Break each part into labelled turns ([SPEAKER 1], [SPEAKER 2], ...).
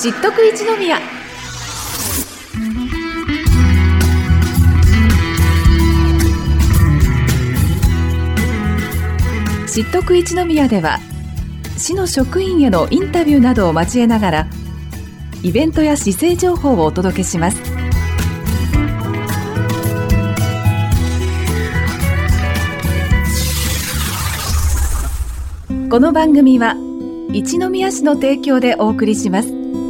[SPEAKER 1] 知っとく一宮。知っとく一宮では、市の職員へのインタビューなどを交えながら、イベントや市政情報をお届けします。この番組は一宮市の提供でお送りします。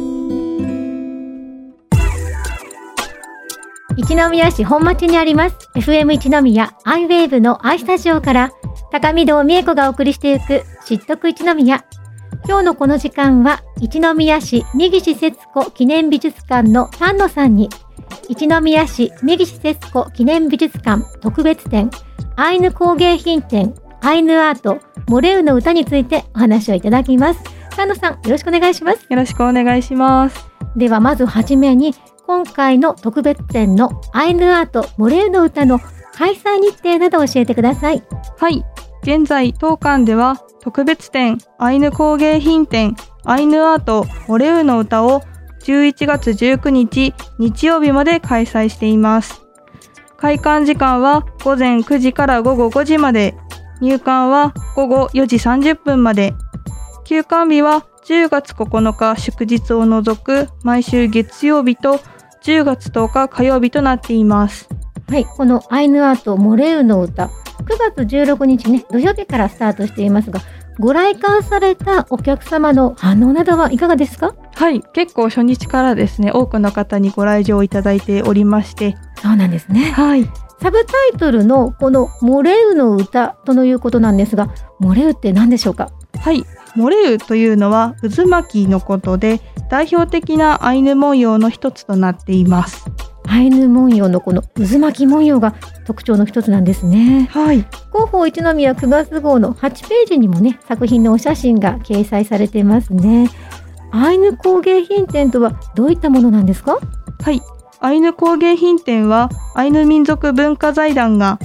[SPEAKER 2] 一宮市本町にあります FM 一宮アイウェーブの I スタジオから高見堂美恵子がお送りしていく知っとく一宮。今日のこの時間は一宮市三岸節子記念美術館の丹野さんに一宮市三岸節子記念美術館特別展アイヌ工芸品展アイヌアートモレウの歌についてお話をいただきます。丹野さん、よろしくお願いします。
[SPEAKER 3] よろしくお願いします。
[SPEAKER 2] ではまずはじめに今回の特別展のアイヌアートモレウの歌の開催日程などを教えてください。
[SPEAKER 3] はい、現在当館では特別展アイヌ工芸品展アイヌアートモレウの歌を11月19日日曜日まで開催しています。開館時間は午前9時から午後5時まで、入館は午後4時30分まで。休館日は10月9日祝日を除く毎週月曜日と10月10日火曜日となっています。
[SPEAKER 2] はい、このアイヌアートモレウの歌、9月16日ね、土曜日からスタートしていますが、ご来館されたお客様の反応などはいかがですか？
[SPEAKER 3] はい、結構初日からですね、多くの方にご来場いただいておりまして。
[SPEAKER 2] そうなんですね。
[SPEAKER 3] はい。
[SPEAKER 2] サブタイトルのこのモレウの歌ということなんですが、モレウって何でしょうか？
[SPEAKER 3] はい、モレウというのは渦巻きのことで、代表的なアイヌ文様の一つとなっています。
[SPEAKER 2] アイヌ文様のこの渦巻き文様が特徴の一つなんですね。
[SPEAKER 3] はい。
[SPEAKER 2] 広報一宮9月号の8ページにもね、作品のお写真が掲載されていますね。アイヌ工芸品展とはどういったものなんですか？
[SPEAKER 3] はい。アイヌ工芸品展はアイヌ民族文化財団が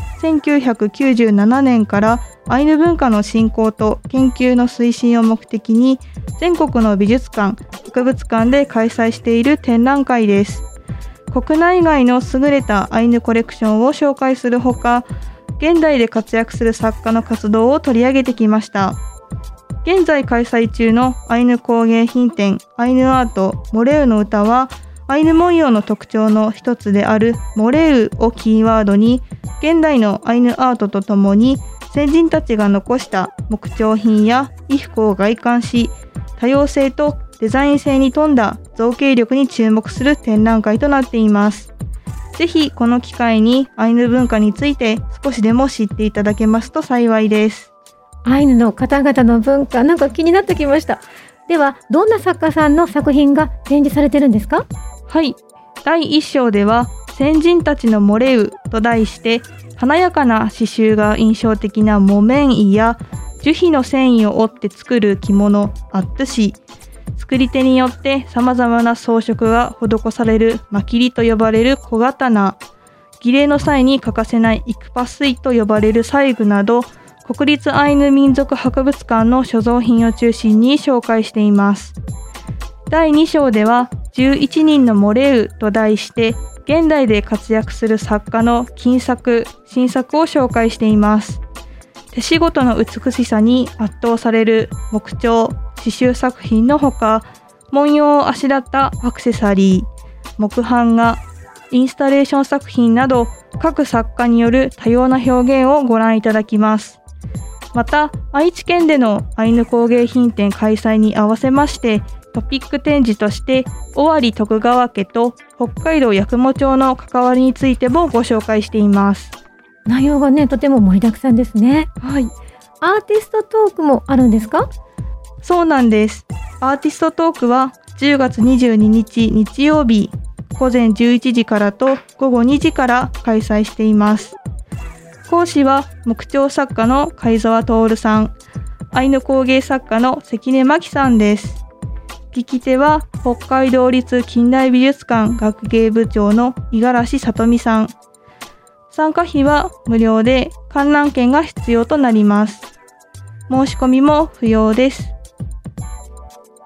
[SPEAKER 3] 1997年からアイヌ文化の振興と研究の推進を目的に全国の美術館、博物館で開催している展覧会です。国内外の優れたアイヌコレクションを紹介するほか、現代で活躍する作家の活動を取り上げてきました。現在開催中のアイヌ工芸品展アイヌアートモレウの歌は、アイヌ文様の特徴の一つであるモレウをキーワードに、現代のアイヌアートとともに先人たちが残した木彫品や衣服を外観し、多様性とデザイン性に富んだ造形力に注目する展覧会となっています。ぜひこの機会にアイヌ文化について少しでも知っていただけますと幸いです。
[SPEAKER 2] アイヌの方々の文化、なんか気になってきました。では、どんな作家さんの作品が展示されてるんですか？
[SPEAKER 3] はい、第1章では先人たちのモレウと題して、華やかな刺繍が印象的な木綿衣や樹皮の繊維を織って作る着物アットシ、作り手によって様々な装飾が施されるマキリと呼ばれる小刀、儀礼の際に欠かせないイクパスイと呼ばれる細具など、国立アイヌ民族博物館の所蔵品を中心に紹介しています。第2章では11人のモレウと題して、現代で活躍する作家の金作、新作を紹介しています。手仕事の美しさに圧倒される木彫、刺繍作品のほか、文様をあしらったアクセサリー、木版画、インスタレーション作品など、各作家による多様な表現をご覧いただきます。また、愛知県でのアイヌ工芸品展開催に合わせまして、トピック展示として尾張徳川家と北海道八雲町の関わりについてもご紹介しています。
[SPEAKER 2] 内容がね、とても盛りだくさんですね。
[SPEAKER 3] はい。
[SPEAKER 2] アーティストトークもあるんですか？
[SPEAKER 3] そうなんです。アーティストトークは10月22日日曜日午前11時からと午後2時から開催しています。講師は木彫作家の貝澤徹さん、アイヌ工芸作家の関根真紀さんです。聞き手は北海道立近代美術館学芸部長の五十嵐さ美さん。参加費は無料で観覧券が必要となります。申し込みも不要です。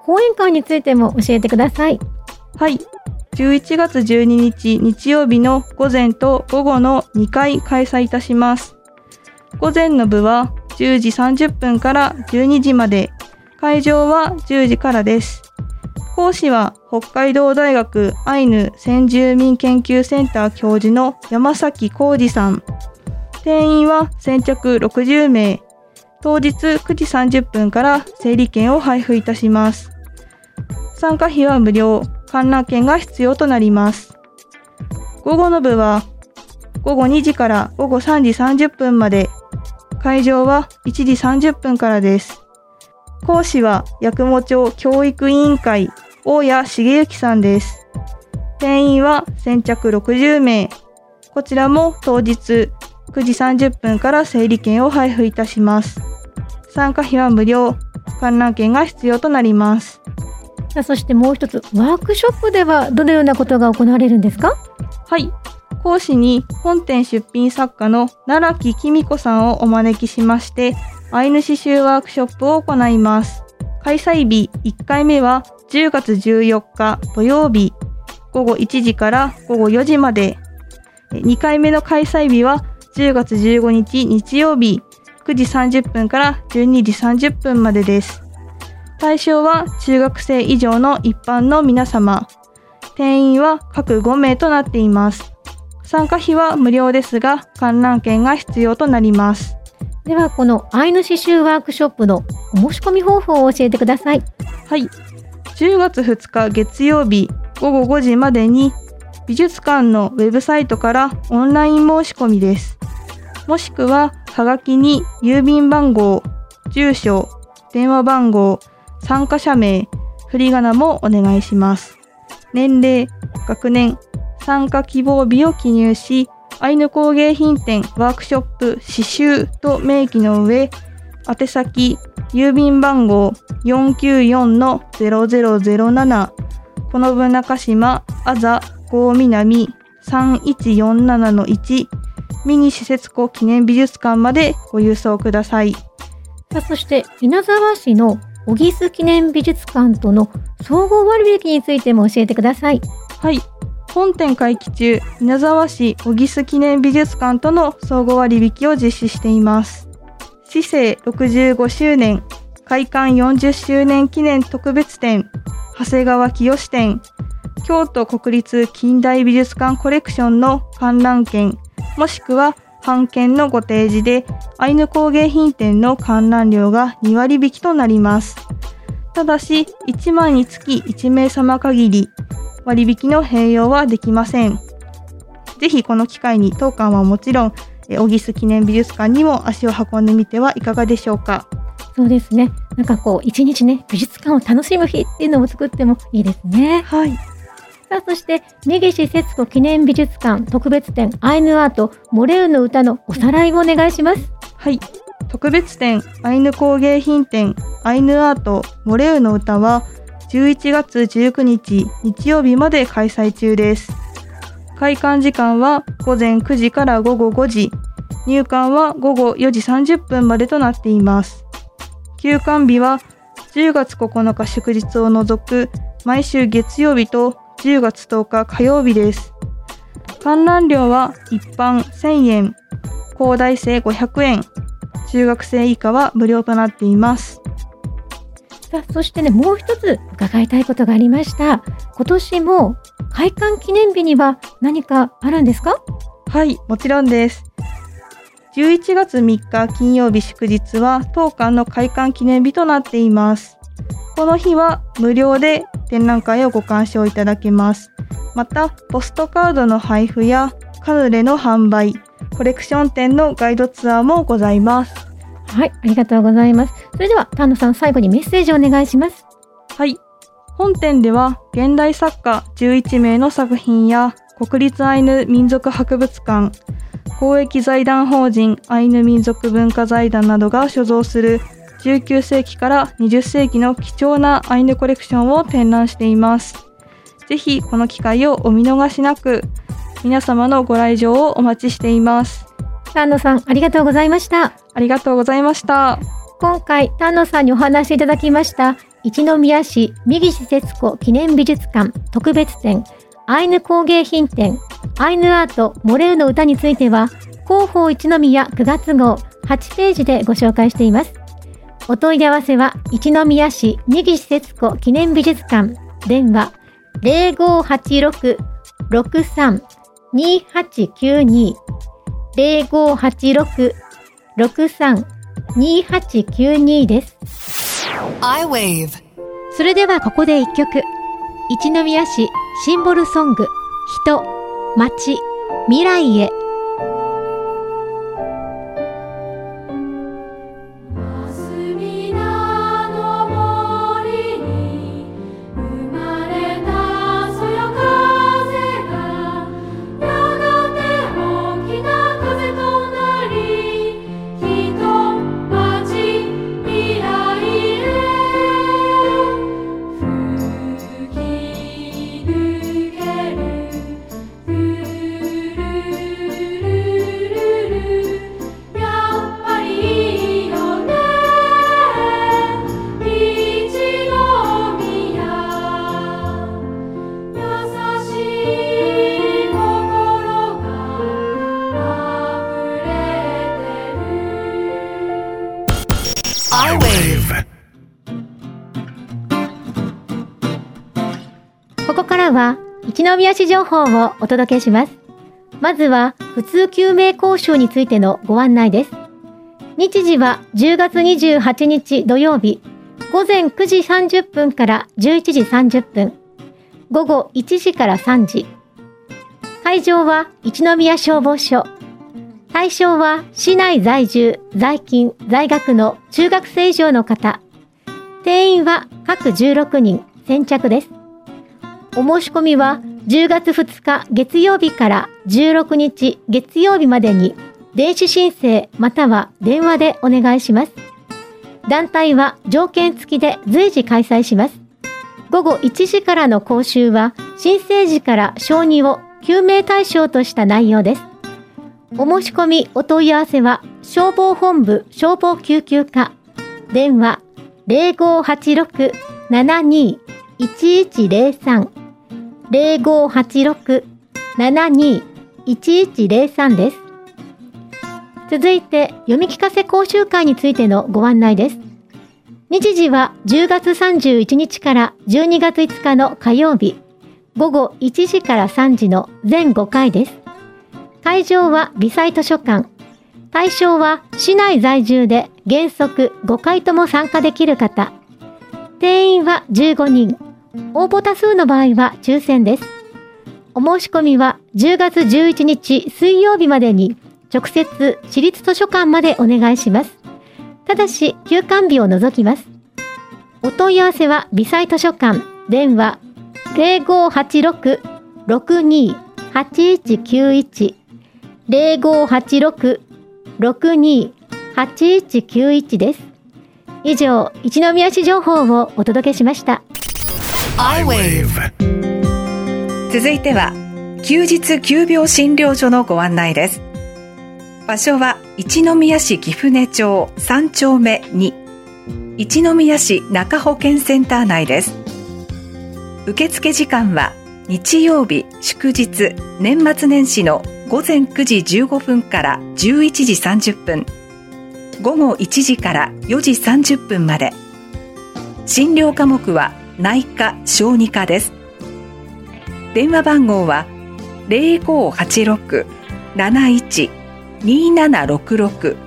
[SPEAKER 2] 講演会についても教えてください。
[SPEAKER 3] はい。11月12日日曜日の午前と午後の2回開催いたします。午前の部は10時30分から12時まで、会場は10時からです。講師は北海道大学アイヌ先住民研究センター教授の山崎浩二さん。定員は先着60名。当日9時30分から整理券を配布いたします。参加費は無料、観覧券が必要となります。午後の部は午後2時から午後3時30分まで、会場は1時30分からです。講師は八雲町教育委員会大谷茂之さんです。定員は先着60名。こちらも当日9時30分から整理券を配布いたします。参加費は無料、観覧券が必要となります。
[SPEAKER 2] そしてもう一つ、ワークショップではどのようなことが行われるんですか？
[SPEAKER 3] はい。講師に本店出品作家の奈良木紀美子さんをお招きしまして、アイヌ刺繍ワークショップを行います。開催日1回目は10月14日土曜日午後1時から午後4時まで。2回目の開催日は10月15日日曜日9時30分から12時30分までです。対象は中学生以上の一般の皆様。定員は各5名となっています。参加費は無料ですが、観覧券が必要となります。
[SPEAKER 2] では、このアイヌ刺繍ワークショップのお申し込み方法を教えてください。
[SPEAKER 3] はい。10月2日月曜日午後5時までに美術館のウェブサイトからオンライン申し込みです。もしくは、はがきに郵便番号、住所、電話番号、参加者名、振り仮名もお願いします。年齢、学年、参加希望日を記入し、アイヌ工芸品展ワークショップ刺繍と明記の上、宛先、郵便番号 494-0007、この分中島、あざ、郷南 3147-1、ミニ施設庫記念美術館までご郵送ください。
[SPEAKER 2] そして、稲沢市の小木須記念美術館との総合割引についても教えてください。
[SPEAKER 3] はい。本店会期中、稲沢市小木須記念美術館との総合割引を実施しています。市政65周年、開館40周年記念特別展、長谷川清展、京都国立近代美術館コレクションの観覧券、もしくは半券のご提示で、アイヌ工芸品展の観覧料が2割引きとなります。ただし、1枚につき1名様限り、割引の併用はできません。ぜひこの機会に当館はもちろん、小木須記念美術館にも足を運んでみてはいかがでしょうか。
[SPEAKER 2] そうですね。なんかこう、一日ね、美術館を楽しむ日っていうのを作ってもいいですね。
[SPEAKER 3] はい。
[SPEAKER 2] さあ、そして、根岸節子記念美術館特別展アイヌアートモレウの歌のおさらいをお願いします。
[SPEAKER 3] はい。特別展アイヌ工芸品展アイヌアートモレウの歌は11月19日日曜日まで開催中です。開館時間は午前9時から午後5時、入館は午後4時30分までとなっています。休館日は10月9日祝日を除く毎週月曜日と10月10日火曜日です。観覧料は一般1000円、高大生500円、中学生以下は無料となっています。
[SPEAKER 2] さあ、そしてね、もう一つ伺いたいことがありました。今年も開館記念日には何かあるんですか？
[SPEAKER 3] はい、もちろんです。11月3日金曜日祝日は当館の開館記念日となっています。この日は無料で展覧会をご鑑賞いただけます。また、ポストカードの配布やカヌレの販売、コレクション展のガイドツアーもございます。
[SPEAKER 2] はい、ありがとうございます。それでは丹野さん、最後にメッセージをお願いします。
[SPEAKER 3] はい。本展では現代作家11名の作品や国立アイヌ民族博物館、公益財団法人アイヌ民族文化財団などが所蔵する19世紀から20世紀の貴重なアイヌコレクションを展覧しています。ぜひこの機会をお見逃しなく、皆様のご来場をお待ちしています。
[SPEAKER 2] 丹野さん、ありがとうございました。
[SPEAKER 3] ありがとうございました。
[SPEAKER 2] 今回丹野さんにお話しいただきました一宮市三岸節子記念美術館特別展アイヌ工芸品展アイヌアートモレウの歌については広報一宮9月号8ページでご紹介しています。お問い合わせは一宮市三岸節子記念美術館電話 0586-632892 0586-632892 です。
[SPEAKER 1] iWave。
[SPEAKER 2] それではここで一曲。一宮市シンボルソング人、街、未来へ。ここからは一宮市情報をお届けします。まずは普通救命講習についてのご案内です。日時は10月28日土曜日午前9時30分から11時30分、午後1時から3時。会場は一宮消防署。対象は市内在住、在勤、在学の中学生以上の方。定員は各16人、先着です。お申し込みは10月2日月曜日から16日月曜日までに電子申請または電話でお願いします。団体は条件付きで随時開催します。午後1時からの講習は申請時から小児を救命対象とした内容です。お申し込みお問い合わせは消防本部消防救急課電話 0586-72-1103 0586-72-1103 です。続いて読み聞かせ講習会についてのご案内です。日時は10月31日から12月5日の火曜日午後1時から3時の全5回です。会場は微細図書館。対象は市内在住で原則5回とも参加できる方。定員は15人。応募多数の場合は抽選です。お申し込みは10月11日水曜日までに直接市立図書館までお願いします。ただし休館日を除きます。お問い合わせは微細図書館電話 0586-62-8191 0586-62-8191 です。以上、一宮市情報をお届けしました。
[SPEAKER 1] iWave。 続いては休日急病診療所のご案内です。場所は一宮市貴船町3丁目2一宮市中保健センター内です。受付時間は日曜日祝日年末年始の午前9時15分から11時30分、午後1時から4時30分まで。診療科目は内科・小児科です。電話番号は 0586-71-2766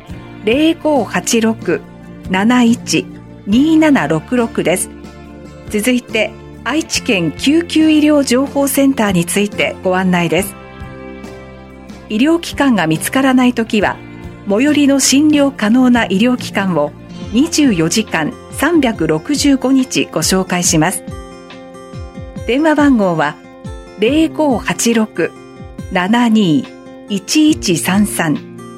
[SPEAKER 1] 0586-71-2766 です。続いて愛知県救急医療情報センターについてご案内です。医療機関が見つからないときは最寄りの診療可能な医療機関を24時間365日ご紹介します。電話番号は 0586-72-1133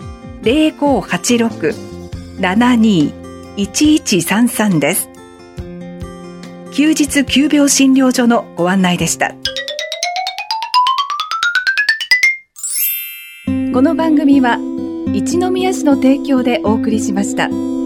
[SPEAKER 1] 0586-72-1133 です。休日急病診療所のご案内でした。この番組は一宮市の提供でお送りしました。